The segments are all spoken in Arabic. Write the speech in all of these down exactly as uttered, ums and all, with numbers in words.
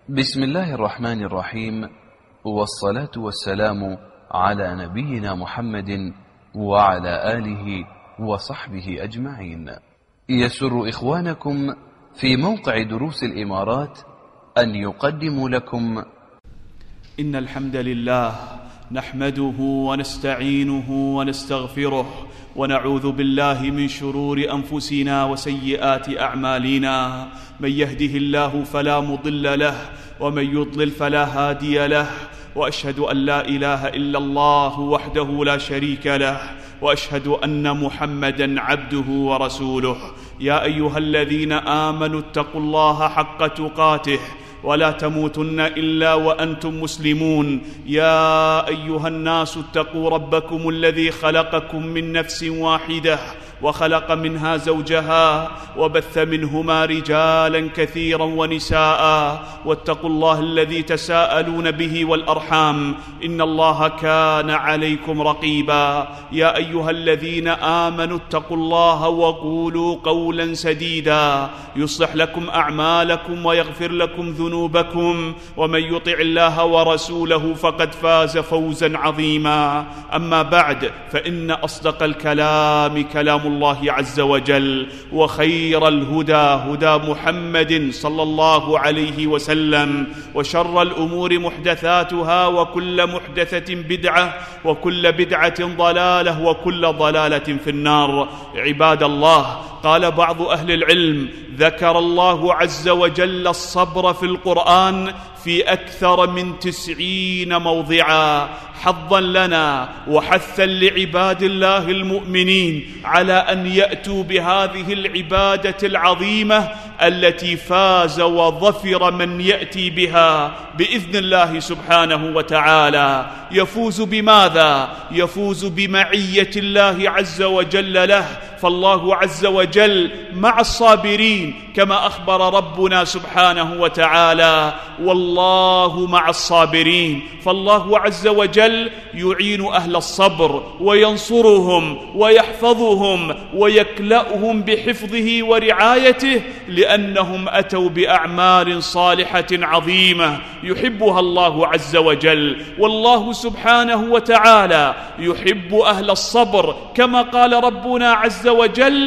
بسم الله الرحمن الرحيم، والصلاة والسلام على نبينا محمد وعلى آله وصحبه أجمعين. يسر إخوانكم في موقع دروس الإمارات أن يقدموا لكم إن الحمد لله نحمده ونستعينه ونستغفره ونعوذ بالله من شرور أنفسنا وسيئات أعمالنا. من يهده الله فلا مضل له ومن يضلل فلا هادي له، وأشهد أن لا إله إلا الله وحده لا شريك له، وأشهد أن محمدًا عبده ورسوله. يا أيها الذين آمنوا اتقوا الله حق تقاته ولا تموتن إلا وأنتم مسلمون. يا أيها الناس اتقوا ربكم الذي خلقكم من نفس واحدة وخلق منها زوجها وبث منهما رجالا كثيرا ونساء، واتقوا الله الذي تساءلون به والأرحام إن الله كان عليكم رقيبا. يا أيها الذين آمنوا اتقوا الله وقولوا قولا سديدا يصلح لكم أعمالكم ويغفر لكم ذنوبكم، ومن يطع الله ورسوله فقد فاز فوزا عظيما. أما بعد، فإن أصدق الكلام كلام الله عز وجل، وخير الهدى هدى محمد صلى الله عليه وسلم، وشر الأمور محدثاتها، وكل محدثة بدعة، وكل بدعة ضلالة، وكل ضلالة في النار. عباد الله، قال بعض أهل العلم: ذكر الله عز وجل الصبر في القرآن في أكثر من تسعين موضعا، حظا لنا وحثا لعباد الله المؤمنين على أن يأتوا بهذه العبادة العظيمة التي فاز وظفر من يأتي بها بإذن الله سبحانه وتعالى. يفوز بماذا؟ يفوز بمعية الله عز وجل له، فالله عز وجل مع الصابرين كما أخبر ربنا سبحانه وتعالى: والله مع الصابرين. فالله عز وجل يعين أهل الصبر وينصرهم ويحفظهم ويكلأهم بحفظه ورعايته، لأنهم أتوا بأعمال صالحة عظيمة يحبها الله عز وجل. والله سبحانه وتعالى يحب أهل الصبر كما قال ربنا عز وجل: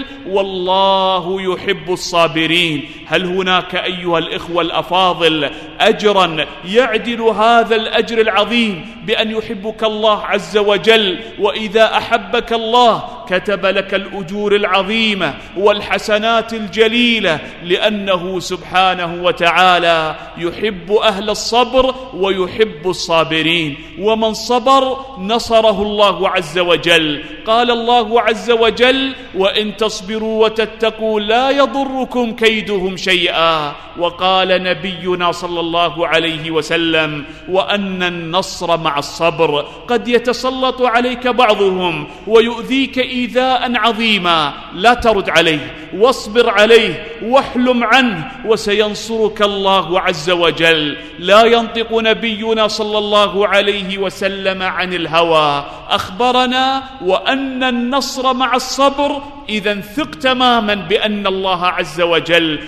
والله يحب الصابرين. هل هناك أيها الإخوة الأفاضل أجرا يعدل هذا الأجر العظيم بأن يحبك الله عز وجل؟ وإذا أحبك الله كتب لك الأجور العظيمة والحسنات الجليلة، لأنه سبحانه وتعالى يحب أهل الصبر ويحب الصابرين. ومن صبر نصره الله عز وجل. قال الله عز وجل: وإن تصبروا وتتقوا لا يضركم كيدهم شيئا. وقال نبينا صلى الله عليه وسلم: وأن النصر مع الصبر. قد يتسلط عليك بعضهم ويؤذيك إيذاء عظيما، لا ترد عليه، واصبر عليه واحلم عنه، وسينصرك الله عز وجل. لا ينطق نبينا صلى الله عليه وسلم عن الهوى، أخبرنا: وأن النصر مع الصبر. إذن ثق تماما بأن الله عز وجل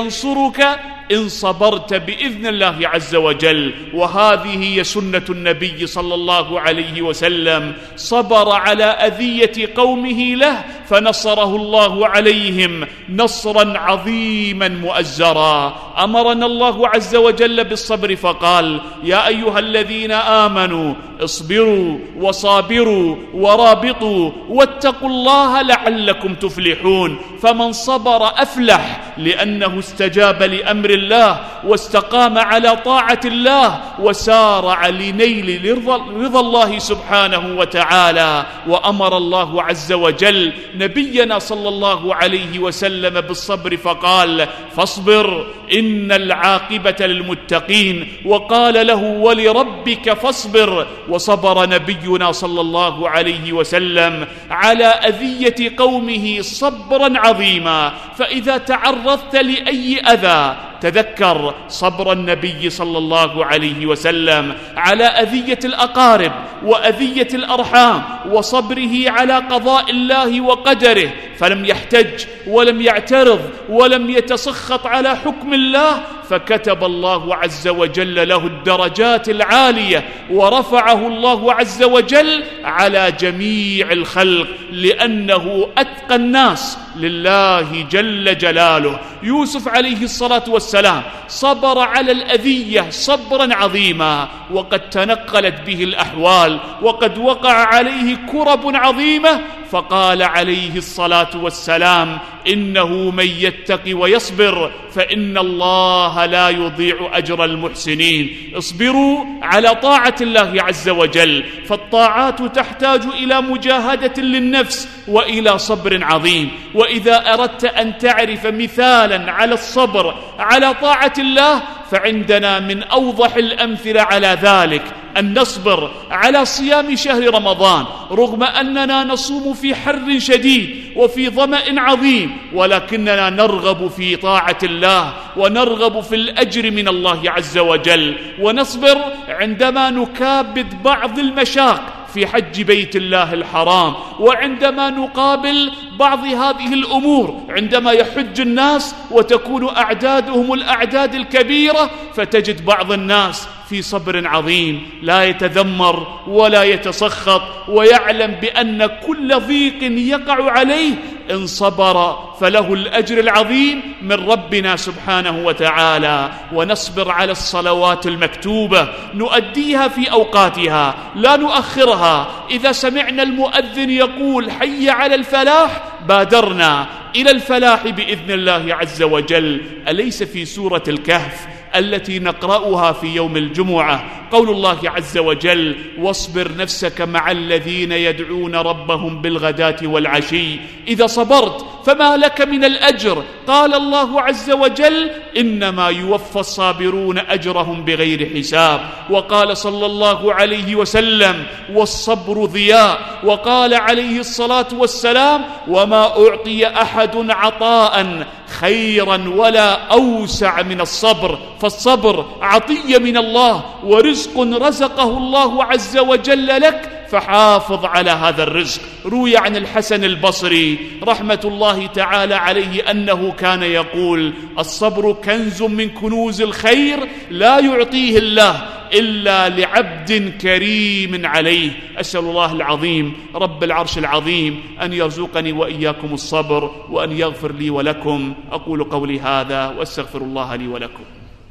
سينصرك إن صبرت بإذن الله عز وجل. وهذه هي سنة النبي صلى الله عليه وسلم، صبر على أذية قومه له فنصره الله عليهم نصرا عظيما مؤزرا. أمرنا الله عز وجل بالصبر فقال: يا أيها الذين آمنوا اصبروا وصابروا ورابطوا واتقوا الله لعلكم تفلحون. فمن صبر أفلح، لأنه استجاب لأمر الله واستقام على طاعة الله وسارع لنيل رضا الله سبحانه وتعالى. وأمر الله عز وجل نبينا صلى الله عليه وسلم بالصبر فقال: فاصبر إن العاقبة للمتقين. وقال له: ولربك فاصبر. وصبر نبينا صلى الله عليه وسلم على أذية قومه صبرا عظيما. فإذا تعرضت لأي أذى تذكر صبر النبي صلى الله عليه وسلم على أذية الأقارب وأذية الأرحام، وصبره على قضاء الله وقدره، فلم يحتج ولم يعترض ولم يتسخط على حكم الله، فكتب الله عز وجل له الدرجات العالية ورفعه الله عز وجل على جميع الخلق، لأنه أتقى الناس لله جل جلاله. يوسف عليه الصلاة والسلام صبر على الأذية صبرا عظيما، وقد تنقلت به الأحوال، وقد وقع عليه كرب عظيمة، فقال عليه الصلاة والسلام: إنه من يتق ويصبر فإن الله لا يضيع أجر المحسنين. اصبروا على طاعة الله عز وجل، فالطاعات تحتاج إلى مجاهدة للنفس وإلى صبر عظيم. وإذا أردت أن تعرف مثالا على الصبر على طاعة الله، فعندنا من أوضح الأمثلة على ذلك أن نصبر على صيام شهر رمضان رغم أننا نصوم في حر شديد وفي ظمأ عظيم، ولكننا نرغب في طاعة الله ونرغب في الأجر من الله عز وجل. ونصبر عندما نكابد بعض المشاق في حج بيت الله الحرام، وعندما نقابل بعض هذه الأمور عندما يحج الناس وتكون أعدادهم الأعداد الكبيرة، فتجد بعض الناس في صبر عظيم لا يتذمر ولا يتسخط، ويعلم بأن كل ضيق يقع عليه إن صبر فله الأجر العظيم من ربنا سبحانه وتعالى. ونصبر على الصلوات المكتوبة، نؤديها في أوقاتها لا نؤخرها. إذا سمعنا المؤذن يقول حي على الفلاح بادرنا إلى الفلاح بإذن الله عز وجل. أليس في سورة الكهف التي نقرأها في يوم الجمعة قول الله عز وجل: واصبر نفسك مع الذين يدعون ربهم بالغداة والعشي إذا صبرت فما لك من الأجر؟ قال الله عز وجل: إنما يوفى الصابرون أجرهم بغير حساب. وقال صلى الله عليه وسلم: والصبر ضياء. وقال عليه الصلاة والسلام: وما أعطي أحد عطاء خيرا ولا أوسع من الصبر. فالصبر عطية من الله ورزق رزقه الله عز وجل لك، فحافظ على هذا الرزق. روي عن الحسن البصري رحمة الله تعالى عليه أنه كان يقول: الصبر كنز من كنوز الخير لا يعطيه الله إلا لعبد كريم عليه. أسأل الله العظيم رب العرش العظيم أن يرزقني وإياكم الصبر، وأن يغفر لي ولكم. أقول قولي هذا وأستغفر الله لي ولكم.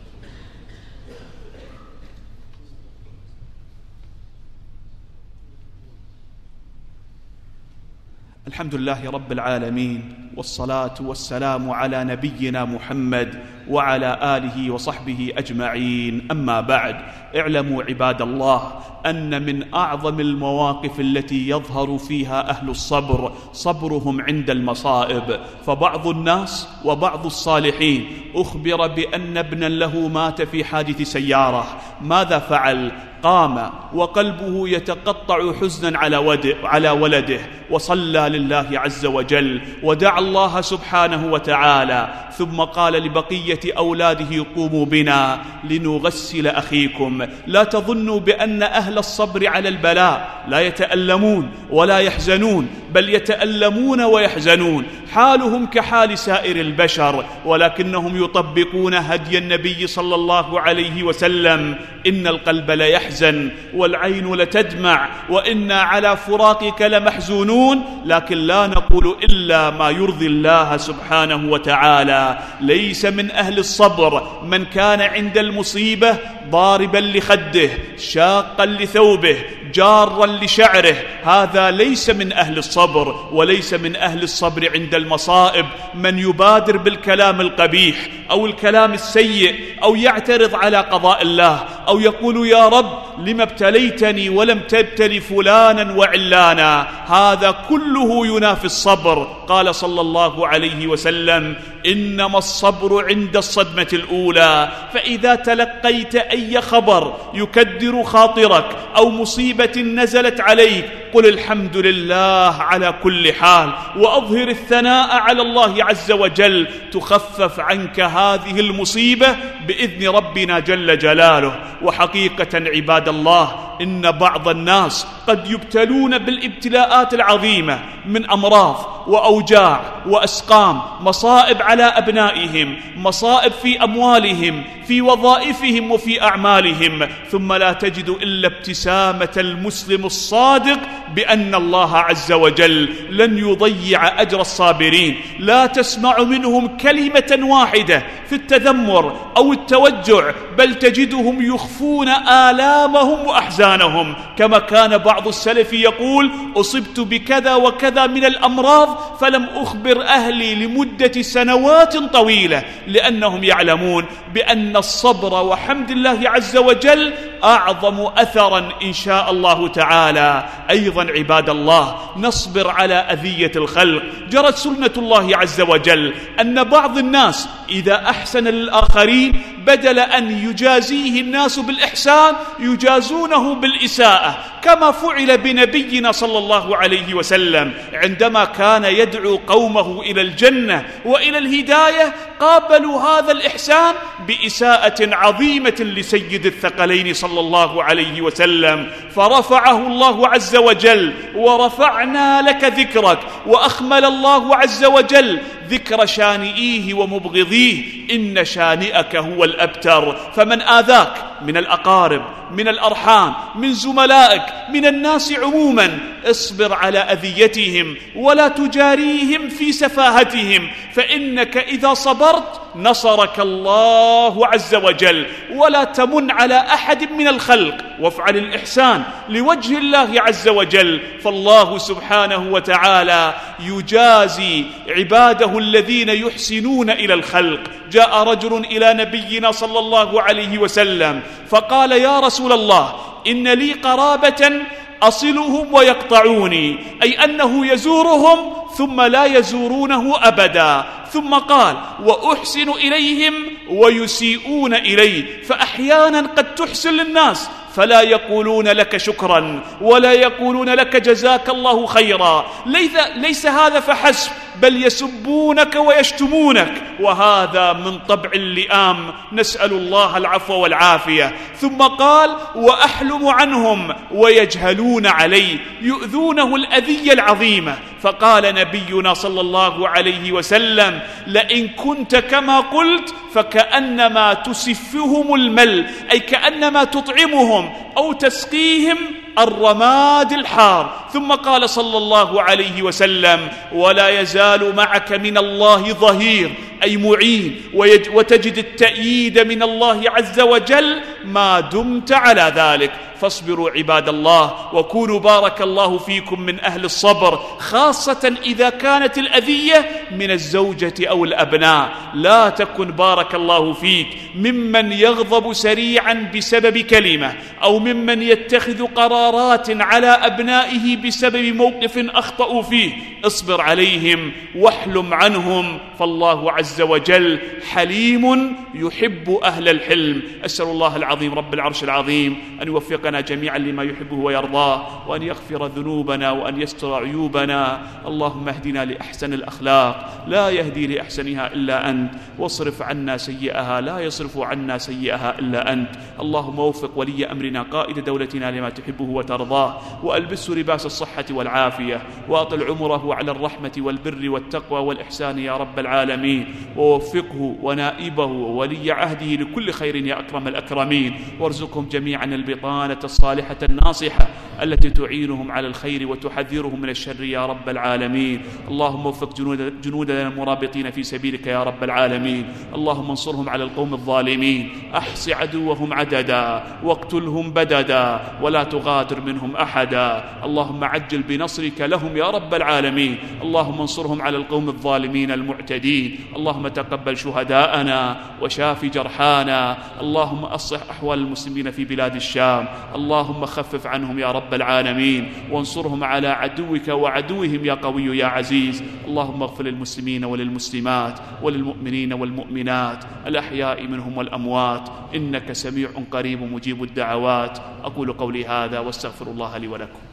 الحمد لله رب العالمين، والصلاة والسلام على نبينا محمد وعلى آله وصحبه أجمعين. أما بعد، اعلموا عباد الله أن من أعظم المواقف التي يظهر فيها أهل الصبر صبرهم عند المصائب. فبعض الناس وبعض الصالحين أخبر بأن ابنا له مات في حادث سيارة. ماذا فعل؟ قام وقلبه يتقطع حزنا على ولده، وصلى لله عز وجل ودعا الله سبحانه وتعالى، ثم قال لبقية أولاده: قوموا بنا لنغسل أخيكم. لا تظنوا بأن أهل الصبر على البلاء لا يتألمون ولا يحزنون، بل يتألمون ويحزنون، حالهم كحال سائر البشر، ولكنهم يطبقون هدي النبي صلى الله عليه وسلم: إن القلب ليحزن والعين لتدمع وإنا على فراقك لمحزونون، لكن لا نقول إلا ما يرضي الله سبحانه وتعالى. ليس من أهل الصبر من كان عند المصيبة ضاربا لخده، شاقا لثوبه، جارا لشعره. هذا ليس من أهل الصبر. وليس من أهل الصبر عند المصائب من يبادر بالكلام القبيح أو الكلام السيء، أو يعترض على قضاء الله، أو يقول: يا رب لم ابتليتني ولم تبتلي فلانا وعلانا. هذا كله ينافي الصبر. قال صلى الله عليه وسلم: إنما الصبر عند الصدمة الأولى. فإذا تلقيت أي خبر يكدر خاطرك أو مصيبة نزلت عليك، قل الحمد لله على كل حال، وأظهر الثناء على الله عز وجل، تخفف عنك هذه المصيبة بإذن ربنا جل جلاله. وحقيقة عباد الله، إن بعض الناس قد يبتلون بالابتلاءات العظيمة من أمراض وأوجاع وأسقام، مصائب على أبنائهم، مصائب في أموالهم، في وظائفهم وفي أعمالهم، ثم لا تجد إلا ابتسامة المسلم الصادق بأن الله عز وجل لن يضيع أجر الصابرين. لا تسمع منهم كلمة واحدة في التذمر أو التوجع، بل تجدهم يخفون آلامهم وأحزانهم، كما كان بعض السلف يقول: أصبت بكذا وكذا من الأمراض فلم أخبر أهلي لمدة سنوات طويلة، لأنهم يعلمون بأن الصبر وحمد الله عز وجل أعظم أثرا إن شاء الله تعالى. أيضا عباد الله، نصبر على أذية الخلق. جرت سنة الله عز وجل أن بعض الناس إذا أحسن للآخرين بدل أن يجازيه الناس بالإحسان يجازونه بالإساءة، كما فعل بنبينا صلى الله عليه وسلم عندما كان يدعو قومه إلى الجنة وإلى الهداية، قابلوا هذا الإحسان بإساءة عظيمة لسيد الثقلين صلى الله عليه وسلم، فرفعه الله عز وجل: ورفعنا لك ذكرك، وأخمل الله عز وجل ذكر شانئيه ومبغضيه: إن شانئك هو الأبتر. فمن آذاك من الأقارب، من الأرحام، من زملائك، من الناس عموما، اصبر على أذيتهم ولا تجاريهم في سفاهتهم، فإنك إذا صبرت نصرك الله عز وجل. ولا تمن على أحد من الخلق، وافعل الإحسان لوجه الله عز وجل، فالله سبحانه وتعالى يجازي عباده الذين يحسنون إلى الخلق. جاء رجل إلى نبينا صلى الله عليه وسلم فقال: يا رسول الله، إن لي قرابة أصلهم ويقطعوني، أي أنه يزورهم ثم لا يزورونه أبدا. ثم قال: وأحسن إليهم ويسيئون إلي، فأحيانا قد تحسن للناس فلا يقولون لك شكرا ولا يقولون لك جزاك الله خيرا. ليس, ليس هذا فحسب، بل يسبونك ويشتمونك، وهذا من طبع اللئام، نسأل الله العفو والعافية. ثم قال: وأحلم عنهم ويجهلون علي، يؤذونه الأذية العظيمة. فقال نبينا صلى الله عليه وسلم: لئن كنت كما قلت فكأنما تسفهم المل، أي كأنما تطعمهم أو تسقيهم الرماد الحار. ثم قال صلى الله عليه وسلم: ولا يزال معك من الله ظهير، أي معين، وتجد التأييد من الله عز وجل ما دمت على ذلك. فاصبروا عباد الله، وكونوا بارك الله فيكم من أهل الصبر، خاصة إذا كانت الأذية من الزوجة أو الأبناء. لا تكن بارك الله فيك ممن يغضب سريعا بسبب كلمة، أو ممن يتخذ قرارات على أبنائه بسبب موقف أخطأوا فيه. اصبر عليهم واحلم عنهم، فالله عز وجل حليم يحب أهل الحلم. أسأل الله العظيم رب العرش العظيم أن يوفقنا جميعا لما يحبه ويرضاه، وأن يغفر ذنوبنا وأن يستر عيوبنا. اللهم اهدنا لأحسن الأخلاق، لا يهدي لأحسنها إلا أنت، واصرف عنا سيئها، لا يصرف عنا سيئها إلا أنت. اللهم وفق ولي أمرنا قائد دولتنا لما تحبه وترضاه، وألبسه لباس الصحة والعافية، وأطل عمره على الرحمة والبر والتقوى والإحسان يا رب العالمين، ووفقه ونائبه وولي عهده لكل خير يا أكرم الأكرمين، وارزقهم جميعا البطانة الصالحة الناصحة التي تعينهم على الخير وتحذرهم من الشر يا رب العالمين. اللهم وفق جنود جنودنا المرابطين في سبيلك يا رب العالمين. اللهم انصرهم على القوم الظالمين، أحص عدوهم عددا واقتلهم بددا، ولا تغادر منهم أحدا. اللهم عجل بنصرك لهم يا رب العالمين. اللهم انصرهم على القوم الظالمين المعتدين. اللهم تقبل شهداءنا وشاف جرحانا. اللهم أصلح أحوال المسلمين في بلاد الشام. اللهم خفف عنهم يا رب العالمين، وانصرهم على عدوك وعدوهم يا قوي يا عزيز. اللهم اغفر للمسلمين وللمسلمات وللمؤمنين والمؤمنات الأحياء منهم والأموات، إنك سميع قريب مجيب الدعوات. أقول قولي هذا واستغفر الله لي ولكم.